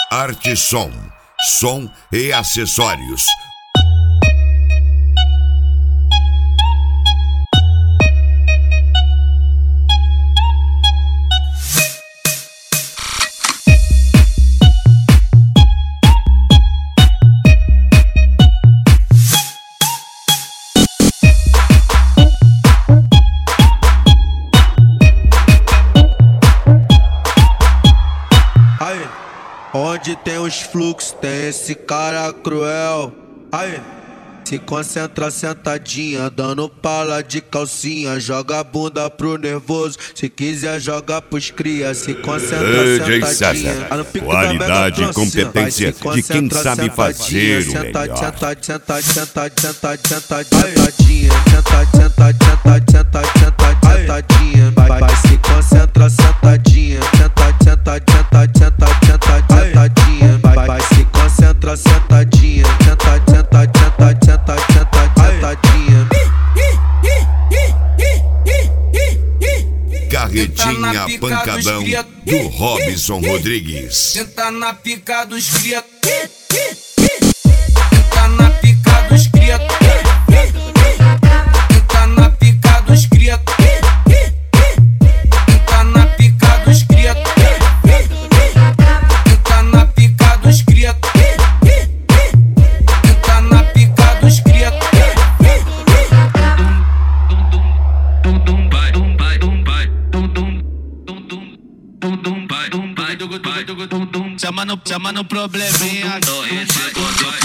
Arte Som, som e acessórios. Onde tem os fluxos, tem esse cara cruel. Aí, se concentra sentadinha, dando pala de calcinha. Joga a bunda pro nervoso, se quiser joga pros cria. Se concentra sentadinha, qualidade e competência de quem sabe fazer o melhor. Sentadinha, sentadinha, vai se concentra sentadinha, sentadinha, vai se concentra sentadinha, sentadinha. Carretinha pancadão do Robson Rodrigues. Senta na pica dos cria. Senta na pica dos cria. Senta na pica dos cria. Senta na pica dos cria. Senta na pica dos cria. Senta na pica dos cria. Chama no probleminha. Esse